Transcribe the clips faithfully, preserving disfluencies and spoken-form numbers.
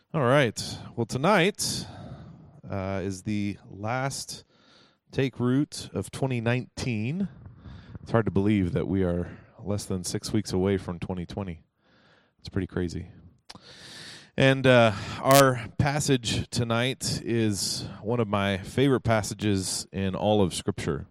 All right. Well, tonight uh, is the last Take Root of twenty nineteen. It's hard to believe that we are less than six weeks away from twenty twenty. It's pretty crazy. And uh, our passage tonight is one of my favorite passages in all of Scripture.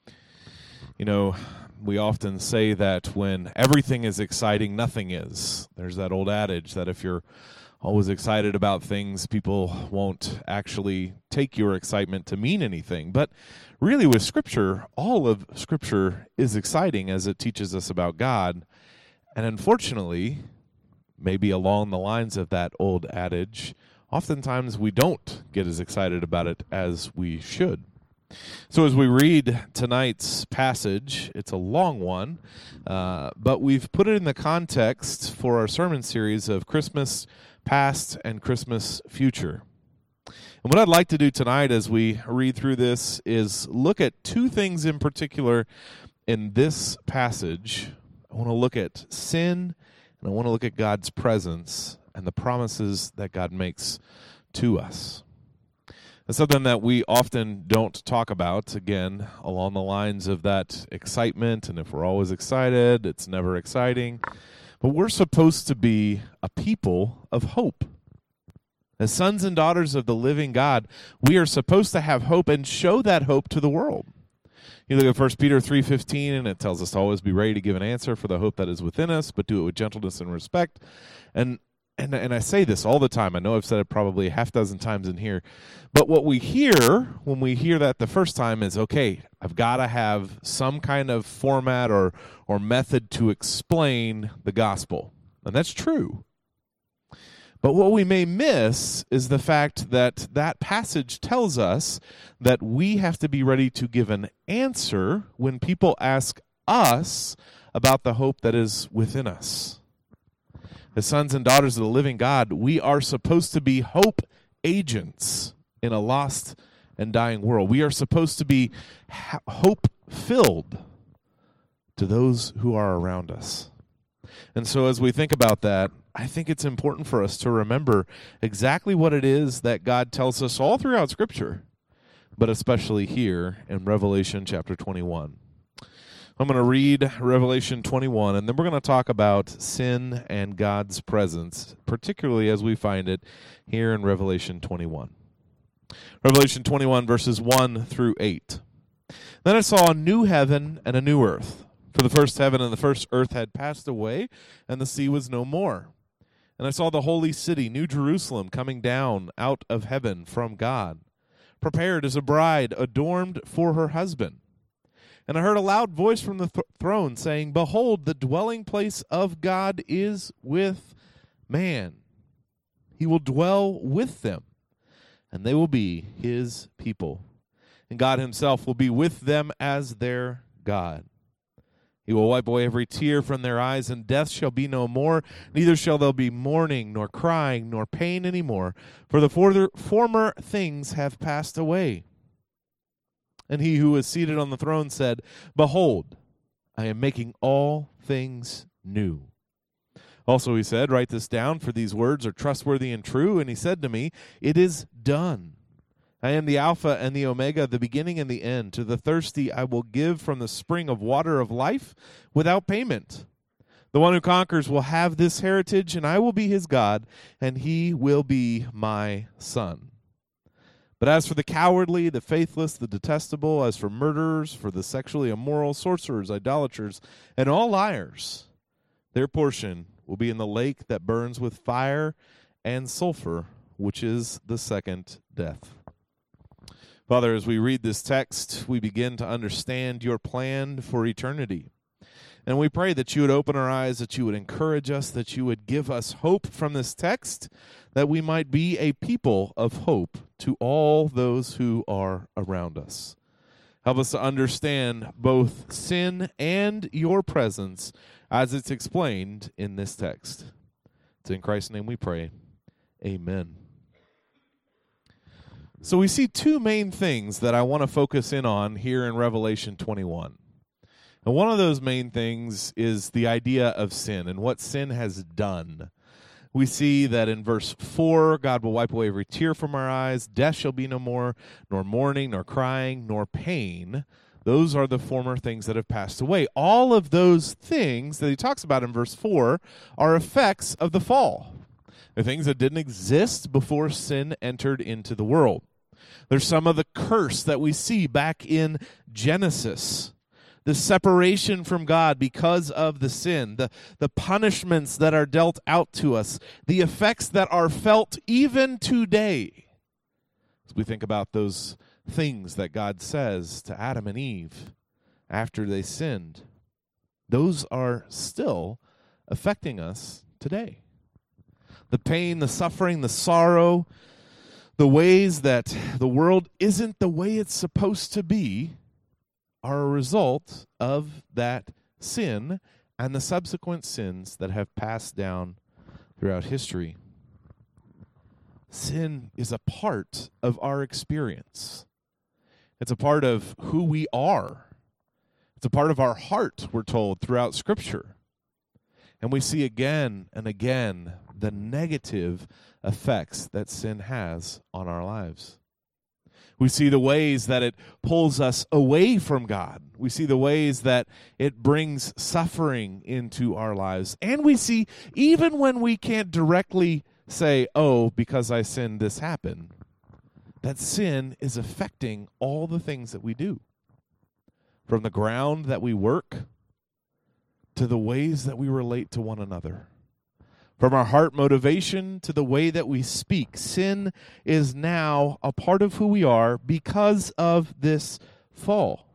You know, we often say that when everything is exciting, nothing is. There's that old adage that if you're always excited about things, people won't actually take your excitement to mean anything. But really with Scripture, all of Scripture is exciting as it teaches us about God. And unfortunately, maybe along the lines of that old adage, oftentimes we don't get as excited about it as we should. So as we read tonight's passage, it's a long one, uh, but we've put it in the context for our sermon series of Christmas Past and Christmas Future. And what I'd like to do tonight as we read through this is look at two things in particular in this passage. I want to look at sin, and I want to look at God's presence and the promises that God makes to us. It's something that we often don't talk about, again, along the lines of that excitement, and if we're always excited, it's never exciting. But we're supposed to be a people of hope. As sons and daughters of the living God, we are supposed to have hope and show that hope to the world. You look at First Peter three fifteen, and it tells us to always be ready to give an answer for the hope that is within us, but do it with gentleness and respect. And And and I say this all the time. I know I've said it probably a half dozen times in here. But what we hear when we hear that the first time is, okay, I've got to have some kind of format or, or method to explain the gospel. And that's true. But what we may miss is the fact that that passage tells us that we have to be ready to give an answer when people ask us about the hope that is within us. As sons and daughters of the living God, we are supposed to be hope agents in a lost and dying world. We are supposed to be ha- hope-filled to those who are around us. And so as we think about that, I think it's important for us to remember exactly what it is that God tells us all throughout Scripture, but especially here in Revelation chapter twenty-one. I'm going to read Revelation twenty-one, and then we're going to talk about sin and God's presence, particularly as we find it here in Revelation twenty-one. Revelation twenty-one, verses one through eight. Then I saw a new heaven and a new earth, for the first heaven and the first earth had passed away, and the sea was no more. And I saw the holy city, New Jerusalem, coming down out of heaven from God, prepared as a bride adorned for her husband. And I heard a loud voice from the th- throne saying, "Behold, the dwelling place of God is with man. He will dwell with them, and they will be his people. And God himself will be with them as their God. He will wipe away every tear from their eyes, and death shall be no more. Neither shall there be mourning, nor crying, nor pain any more, for the for- former things have passed away." And he who was seated on the throne said, "Behold, I am making all things new." Also he said, "Write this down, for these words are trustworthy and true." And he said to me, "It is done. I am the Alpha and the Omega, the beginning and the end. To the thirsty I will give from the spring of water of life without payment. The one who conquers will have this heritage, and I will be his God, and he will be my son. But as for the cowardly, the faithless, the detestable, as for murderers, for the sexually immoral, sorcerers, idolaters, and all liars, their portion will be in the lake that burns with fire and sulfur, which is the second death." Father, as we read this text, we begin to understand your plan for eternity. And we pray that you would open our eyes, that you would encourage us, that you would give us hope from this text, that we might be a people of hope to all those who are around us. Help us to understand both sin and your presence as it's explained in this text. It's in Christ's name we pray. Amen. So we see two main things that I want to focus in on here in Revelation twenty-one. And one of those main things is the idea of sin and what sin has done. We see that in verse four, God will wipe away every tear from our eyes. Death shall be no more, nor mourning, nor crying, nor pain. Those are the former things that have passed away. All of those things that he talks about in verse four are effects of the fall. They're things that didn't exist before sin entered into the world. There's some of the curse that we see back in Genesis. The separation from God because of the sin, the, the punishments that are dealt out to us, the effects that are felt even today. As we think about those things that God says to Adam and Eve after they sinned, those are still affecting us today. The pain, the suffering, the sorrow, the ways that the world isn't the way it's supposed to be are a result of that sin and the subsequent sins that have passed down throughout history. Sin is a part of our experience. It's a part of who we are. It's a part of our heart, we're told, throughout Scripture. And we see again and again the negative effects that sin has on our lives. We see the ways that it pulls us away from God. We see the ways that it brings suffering into our lives. And we see, even when we can't directly say, oh, because I sinned, this happened, that sin is affecting all the things that we do. From the ground that we work to the ways that we relate to one another. From our heart motivation to the way that we speak, sin is now a part of who we are because of this fall.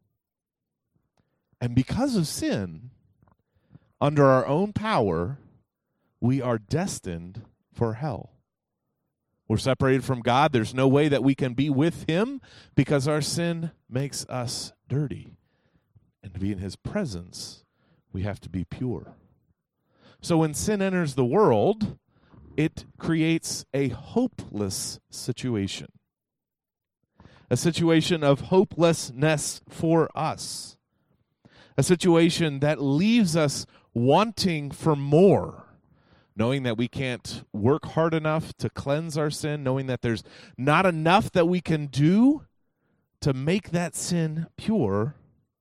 And because of sin, under our own power, we are destined for hell. We're separated from God. There's no way that we can be with Him because our sin makes us dirty. And to be in His presence, we have to be pure. So when sin enters the world, it creates a hopeless situation. A situation of hopelessness for us. A situation that leaves us wanting for more. Knowing that we can't work hard enough to cleanse our sin. Knowing that there's not enough that we can do to make that sin pure.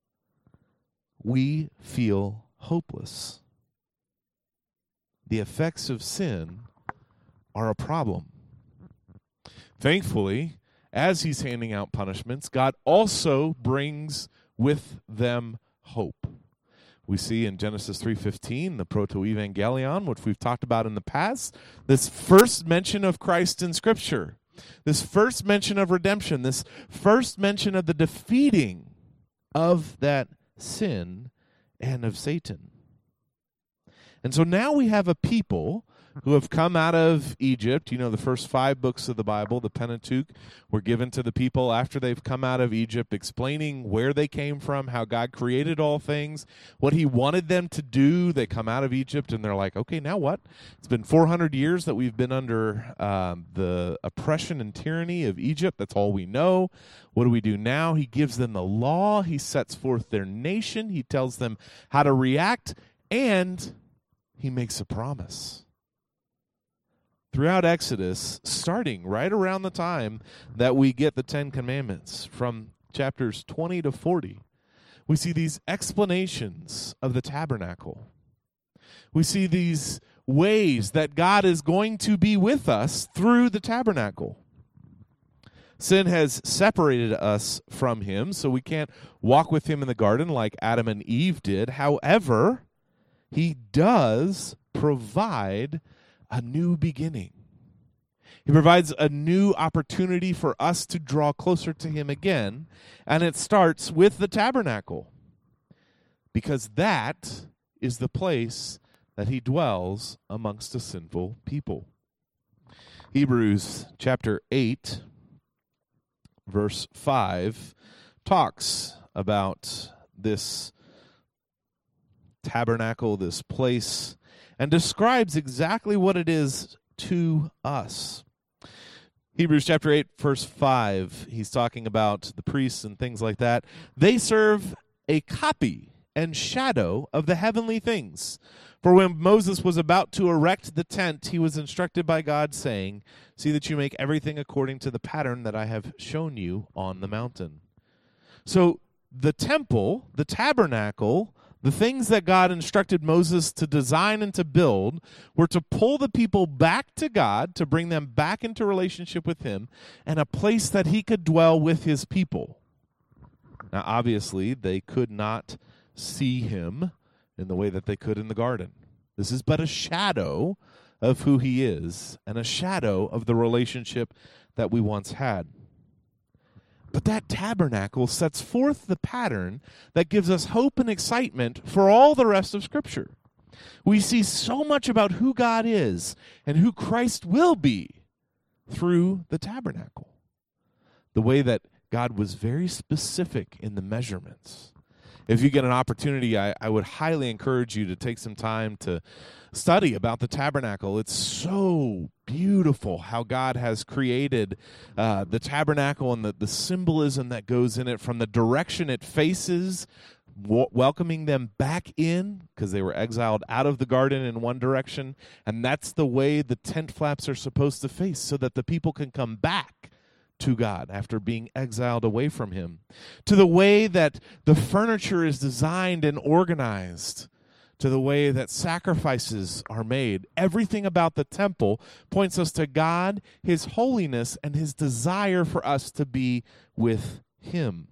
We feel hopeless. The effects of sin are a problem. Thankfully, as He's handing out punishments, God also brings with them hope. We see in Genesis three fifteen, the proto-evangelion, which we've talked about in the past, this first mention of Christ in Scripture, this first mention of redemption, this first mention of the defeating of that sin and of Satan. And so now we have a people who have come out of Egypt. You know, the first five books of the Bible, the Pentateuch, were given to the people after they've come out of Egypt, explaining where they came from, how God created all things, what He wanted them to do. They come out of Egypt and they're like, okay, now what? It's been four hundred years that we've been under um, the oppression and tyranny of Egypt. That's all we know. What do we do now? He gives them the law. He sets forth their nation. He tells them how to react, and He makes a promise. Throughout Exodus, starting right around the time that we get the Ten Commandments, from chapters twenty to forty, we see these explanations of the tabernacle. We see these ways that God is going to be with us through the tabernacle. Sin has separated us from Him, so we can't walk with Him in the garden like Adam and Eve did. However, He does provide a new beginning. He provides a new opportunity for us to draw closer to Him again, and it starts with the tabernacle, because that is the place that He dwells amongst a sinful people. Hebrews chapter eight, verse five, talks about this tabernacle, this place, and describes exactly what it is to us. Hebrews chapter eight, verse five, he's talking about the priests and things like that. They serve a copy and shadow of the heavenly things, For when Moses was about to erect the tent, he was instructed by God, saying, see that you make everything according to the pattern that I have shown you on the mountain. So the temple, the tabernacle, the things that God instructed Moses to design and to build were to pull the people back to God, to bring them back into relationship with him, and a place that he could dwell with his people. Now, obviously, they could not see him in the way that they could in the garden. This is but a shadow of who he is and a shadow of the relationship that we once had. But that tabernacle sets forth the pattern that gives us hope and excitement for all the rest of Scripture. We see so much about who God is and who Christ will be through the tabernacle. The way that God was very specific in the measurements. If you get an opportunity, I, I would highly encourage you to take some time to study about the tabernacle. It's so beautiful how God has created uh, the tabernacle and the, the symbolism that goes in it, from the direction it faces, w- welcoming them back in because they were exiled out of the garden in one direction. And that's the way the tent flaps are supposed to face, so that the people can come back to God after being exiled away from him, to the way that the furniture is designed and organized, to the way that sacrifices are made. Everything about the temple points us to God, his holiness, and his desire for us to be with him.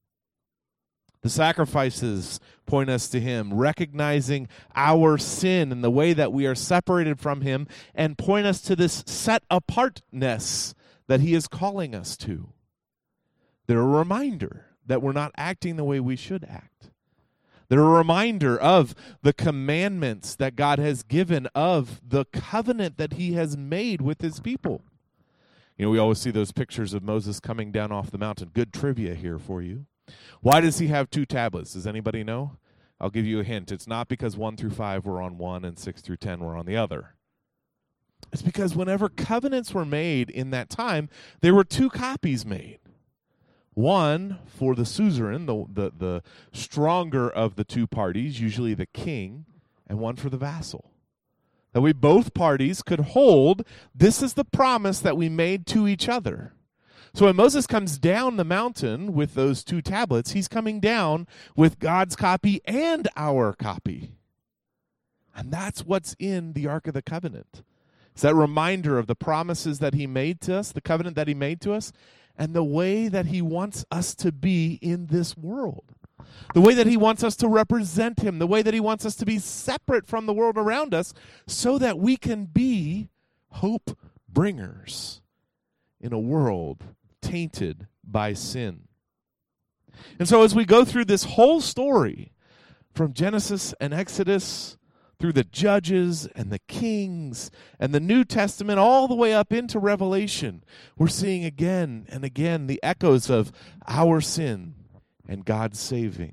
The sacrifices point us to him, recognizing our sin and the way that we are separated from him, and point us to this set-apartness that he is calling us to. They're a reminder that we're not acting the way we should act. They're a reminder of the commandments that God has given, of the covenant that he has made with his people. You know, we always see those pictures of Moses coming down off the mountain. Good trivia here for you. Why does he have two tablets? Does anybody know? I'll give you a hint. It's not because one through five were on one and six through ten were on the other. It's because whenever covenants were made in that time, there were two copies made. One for the suzerain, the, the, the stronger of the two parties, usually the king, and one for the vassal. That way both parties could hold, this is the promise that we made to each other. So when Moses comes down the mountain with those two tablets, he's coming down with God's copy and our copy. And that's what's in the Ark of the Covenant. It's that reminder of the promises that he made to us, the covenant that he made to us, and the way that he wants us to be in this world. The way that he wants us to represent him, the way that he wants us to be separate from the world around us, so that we can be hope bringers in a world tainted by sin. And so as we go through this whole story, from Genesis and Exodus, through the Judges and the Kings and the New Testament, all the way up into Revelation, we're seeing again and again the echoes of our sin and God's saving,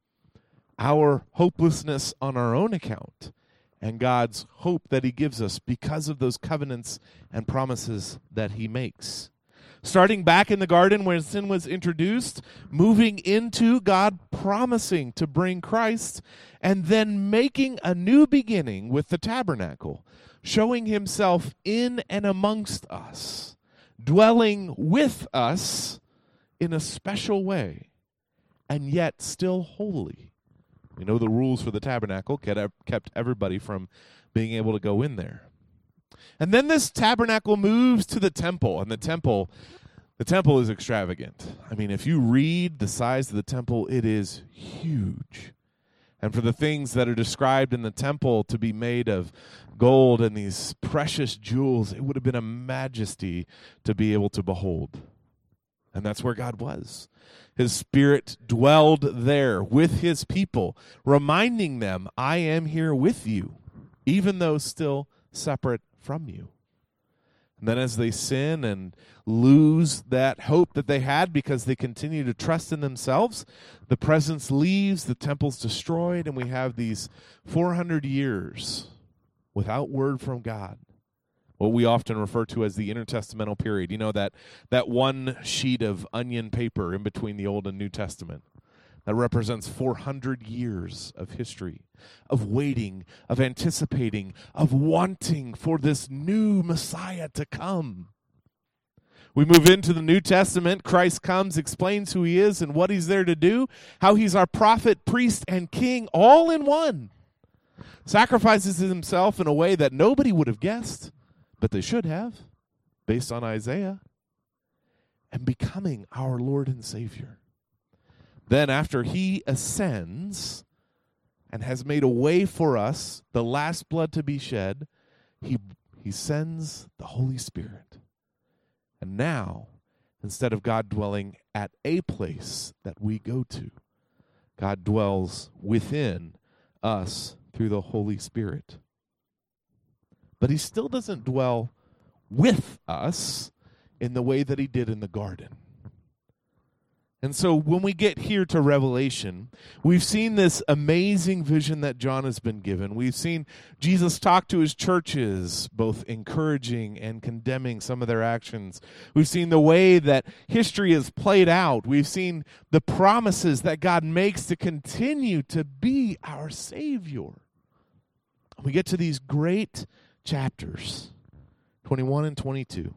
our hopelessness on our own account, and God's hope that he gives us because of those covenants and promises that he makes. Starting back in the garden when sin was introduced, moving into God promising to bring Christ, and then making a new beginning with the tabernacle, showing himself in and amongst us, dwelling with us in a special way, and yet still holy. We know the rules for the tabernacle kept everybody from being able to go in there. And then this tabernacle moves to the temple, and the temple, the temple is extravagant. I mean, if you read the size of the temple, it is huge. And for the things that are described in the temple to be made of gold and these precious jewels, it would have been a majesty to be able to behold. And that's where God was. His Spirit dwelled there with his people, reminding them, I am here with you, even though still separate from you. And then as they sin and lose that hope that they had because they continue to trust in themselves, the presence leaves, the temple's destroyed, and we have these four hundred years without word from God. What we often refer to as the intertestamental period. You know, that, that one sheet of onion paper in between the Old and New Testament. That represents four hundred years of history, of waiting, of anticipating, of wanting for this new Messiah to come. We move into the New Testament. Christ comes, explains who he is and what he's there to do, how he's our prophet, priest, and king all in one. Sacrifices himself in a way that nobody would have guessed, but they should have, based on Isaiah, and becoming our Lord and Savior. Then after he ascends and has made a way for us, the last blood to be shed, he, he sends the Holy Spirit. And now, instead of God dwelling at a place that we go to, God dwells within us through the Holy Spirit. But he still doesn't dwell with us in the way that he did in the garden. And so when we get here to Revelation, we've seen this amazing vision that John has been given. We've seen Jesus talk to his churches, both encouraging and condemning some of their actions. We've seen the way that history is played out. We've seen the promises that God makes to continue to be our Savior. We get to these great chapters, twenty-one and twenty-two.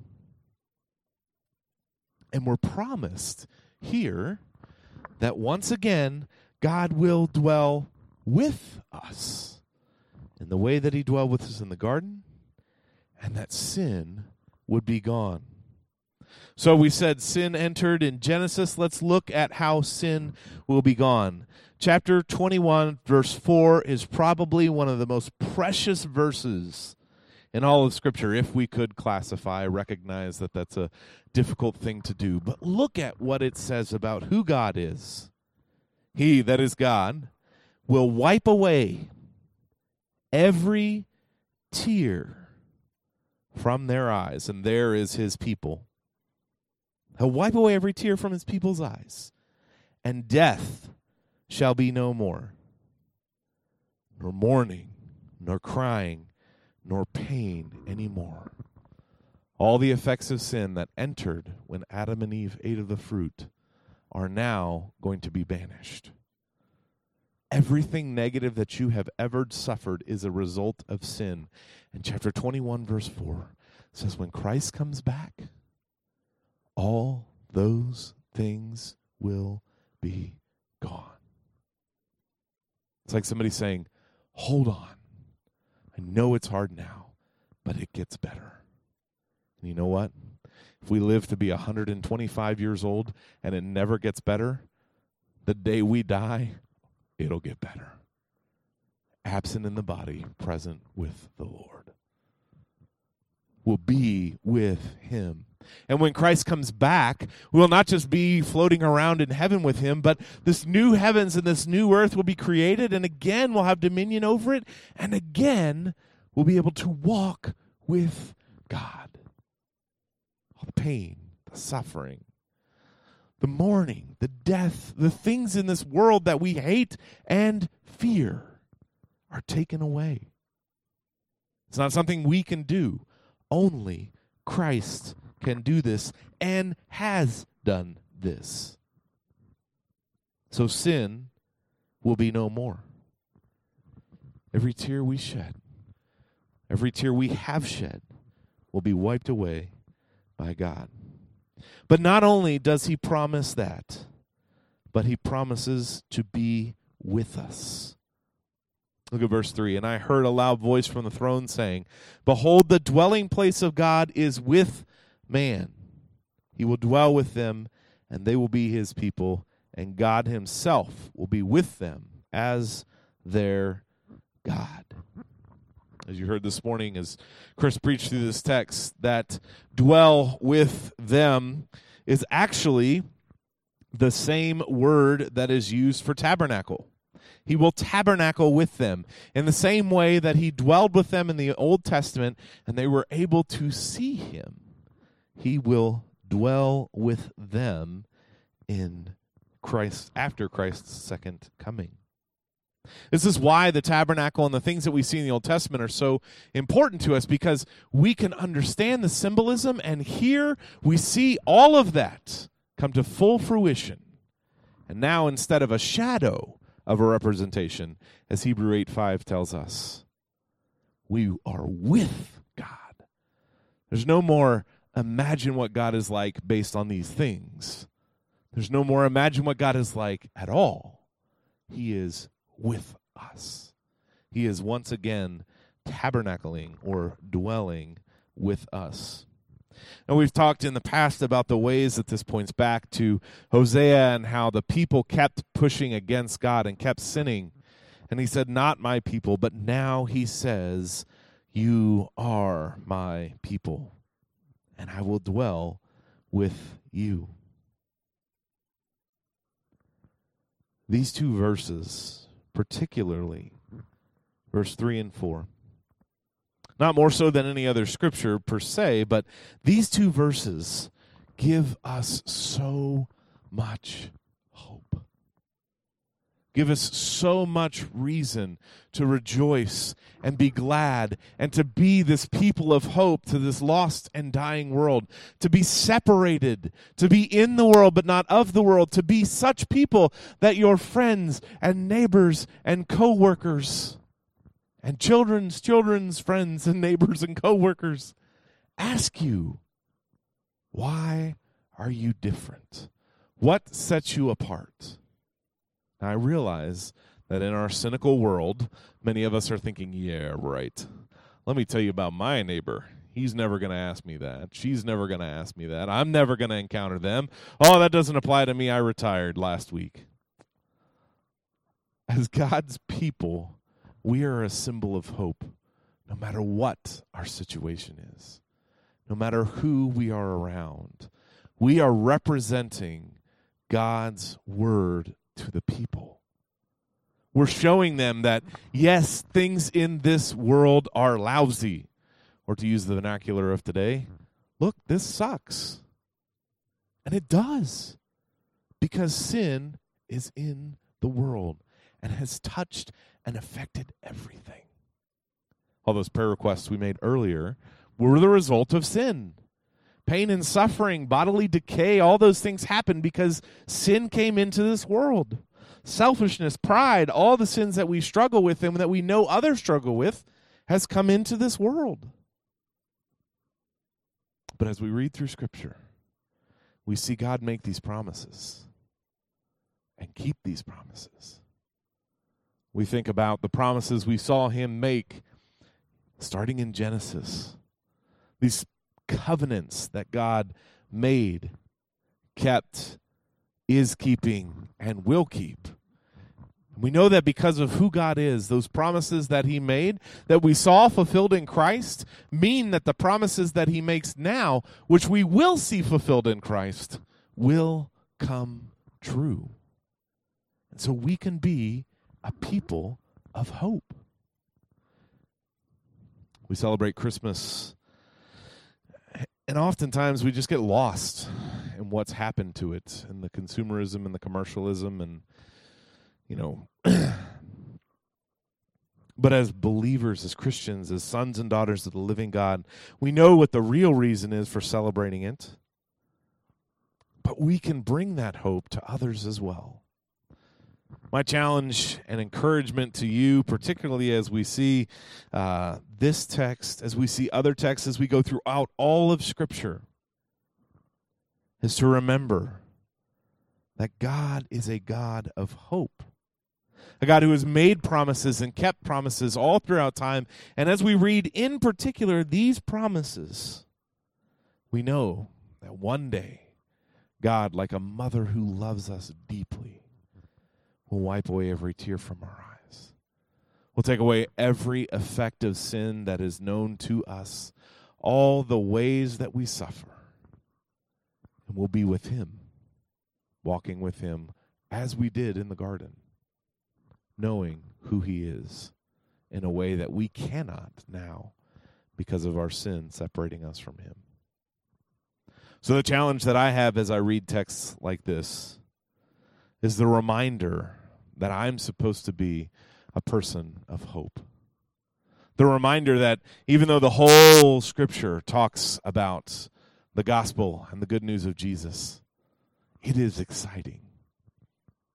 And we're promised here that once again God will dwell with us in the way that he dwelled with us in the garden, and that sin would be gone. So we said sin entered in Genesis. Let's look at how sin will be gone. Chapter twenty-one, verse four is probably one of the most precious verses in all of Scripture, if we could classify, recognize that that's a difficult thing to do. But look at what it says about who God is. He, that is God, will wipe away every tear from their eyes. And there is his people. He'll wipe away every tear from his people's eyes. And death shall be no more. Nor mourning, nor crying, nor pain anymore. All the effects of sin that entered when Adam and Eve ate of the fruit are now going to be banished. Everything negative that you have ever suffered is a result of sin. And chapter twenty-one, verse four says, when Christ comes back, all those things will be gone. It's like somebody saying, hold on. I know it's hard now, but it gets better. And you know what? If we live to be one hundred twenty-five years old and it never gets better, the day we die, it'll get better. Absent in the body, present with the Lord. We'll be with him. And when Christ comes back, we will not just be floating around in heaven with him, but this new heavens and this new earth will be created, and again we'll have dominion over it, and again we'll be able to walk with God. All the pain, the suffering, the mourning, the death, the things in this world that we hate and fear are taken away. It's not something we can do. Only Christ can do this and has done this. So sin will be no more. Every tear we shed, every tear we have shed will be wiped away by God. But not only does he promise that, but he promises to be with us. Look at verse three. And I heard a loud voice from the throne saying, behold, the dwelling place of God is with man. He will dwell with them, and they will be his people, and God himself will be with them as their God. As you heard this morning, as Chris preached through this text, that dwell with them is actually the same word that is used for tabernacle. He will tabernacle with them in the same way that he dwelled with them in the Old Testament and they were able to see him. He will dwell with them in Christ after Christ's second coming. This is why the tabernacle and the things that we see in the Old Testament are so important to us, because we can understand the symbolism, and here we see all of that come to full fruition. And now instead of a shadow of a representation, as Hebrew eight five tells us, we are with God. There's no more imagine what God is like based on these things. There's no more imagine what God is like at all. He is with us. He is once again tabernacling or dwelling with us. And we've talked in the past about the ways that this points back to Hosea and how the people kept pushing against God and kept sinning. And he said, not my people, but now he says, you are my people, and I will dwell with you. These two verses, particularly verse three and four, not more so than any other scripture per se, but these two verses give us so much hope. Give us so much reason to rejoice and be glad and to be this people of hope to this lost and dying world, to be separated, to be in the world but not of the world, to be such people that your friends and neighbors and co-workers and children's children's friends and neighbors and co-workers ask you, why are you different? What sets you apart? Now, I realize that in our cynical world, many of us are thinking, yeah, right. Let me tell you about my neighbor. He's never going to ask me that. She's never going to ask me that. I'm never going to encounter them. Oh, that doesn't apply to me. I retired last week. As God's people, we are a symbol of hope, no matter what our situation is, no matter who we are around. We are representing God's word to the people. We're showing them that, yes, things in this world are lousy. Or to use the vernacular of today, look, this sucks. And it does. Because sin is in the world and has touched and affected everything. All those prayer requests we made earlier were the result of sin. Pain and suffering, bodily decay, all those things happened because sin came into this world. Selfishness, pride, all the sins that we struggle with and that we know others struggle with has come into this world. But as we read through Scripture, we see God make these promises and keep these promises. We think about the promises we saw him make starting in Genesis. These covenants that God made, kept, is keeping, and will keep. We know that because of who God is, those promises that he made, that we saw fulfilled in Christ, mean that the promises that he makes now, which we will see fulfilled in Christ, will come true. And so we can be a people of hope. We celebrate Christmas, and oftentimes we just get lost in what's happened to it, and the consumerism and the commercialism, and, you know. But as believers, as Christians, as sons and daughters of the living God, we know what the real reason is for celebrating it. But we can bring that hope to others as well. My challenge and encouragement to you, particularly as we see uh, this text, as we see other texts, as we go throughout all of Scripture, is to remember that God is a God of hope. A God who has made promises and kept promises all throughout time. And as we read in particular these promises, we know that one day God, like a mother who loves us deeply, will wipe away every tear from our eyes. Will take away every effect of sin that is known to us, all the ways that we suffer. And we'll be with him, walking with him as we did in the garden, knowing who he is in a way that we cannot now because of our sin separating us from him. So the challenge that I have as I read texts like this is the reminder that I'm supposed to be a person of hope. The reminder that even though the whole Scripture talks about the gospel and the good news of Jesus, it is exciting.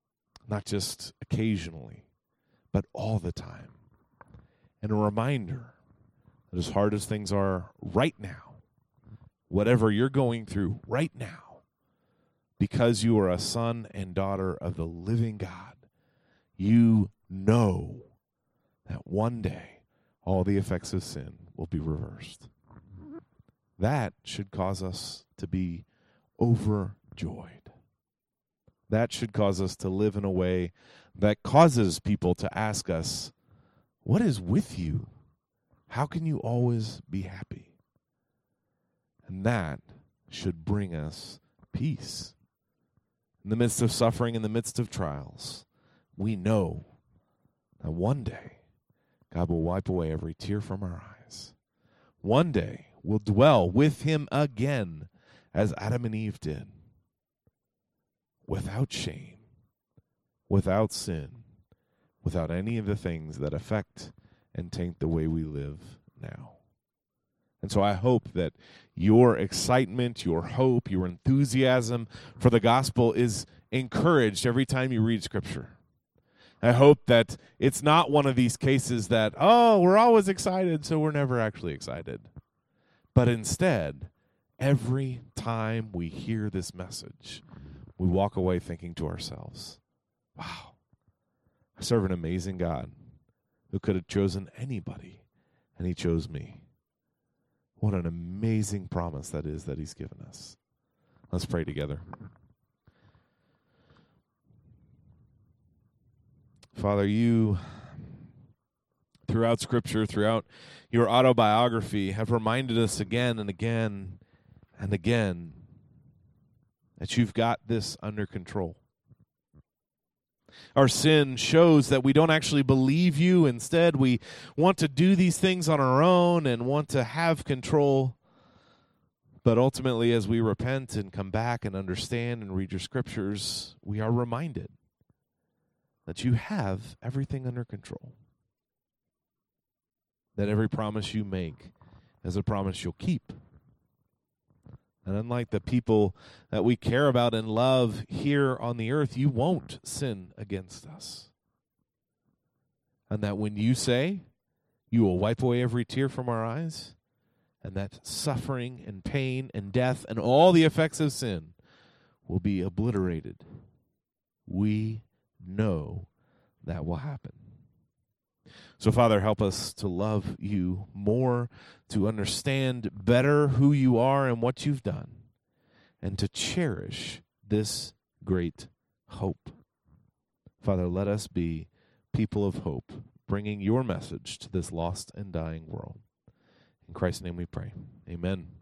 not just occasionally, but all the time. And a reminder that as hard as things are right now, whatever you're going through right now, because you are a son and daughter of the living God, you know that one day all the effects of sin will be reversed. That should cause us to be overjoyed. That should cause us to live in a way that causes people to ask us, what is with you? How can you always be happy? And that should bring us peace. In the midst of suffering, in the midst of trials, we know that one day God will wipe away every tear from our eyes. One day we'll dwell with him again as Adam and Eve did, without shame, without sin, without any of the things that affect and taint the way we live now. And so I hope that your excitement, your hope, your enthusiasm for the gospel is encouraged every time you read Scripture. I hope that it's not one of these cases that, oh, we're always excited, so we're never actually excited. But instead, every time we hear this message, we walk away thinking to ourselves, wow, I serve an amazing God who could have chosen anybody, and he chose me. What an amazing promise that is that he's given us. Let's pray together. Father, you, throughout Scripture, throughout your autobiography, have reminded us again and again and again that you've got this under control. Our sin shows that we don't actually believe you. Instead, we want to do these things on our own and want to have control. But ultimately, as we repent and come back and understand and read your Scriptures, we are reminded that you have everything under control. That every promise you make is a promise you'll keep. And unlike the people that we care about and love here on the earth, you won't sin against us. And that when you say you will wipe away every tear from our eyes, and that suffering and pain and death and all the effects of sin will be obliterated, we know that will happen. So, Father, help us to love you more, to understand better who you are and what you've done, and to cherish this great hope. Father, let us be people of hope, bringing your message to this lost and dying world. In Christ's name we pray. Amen.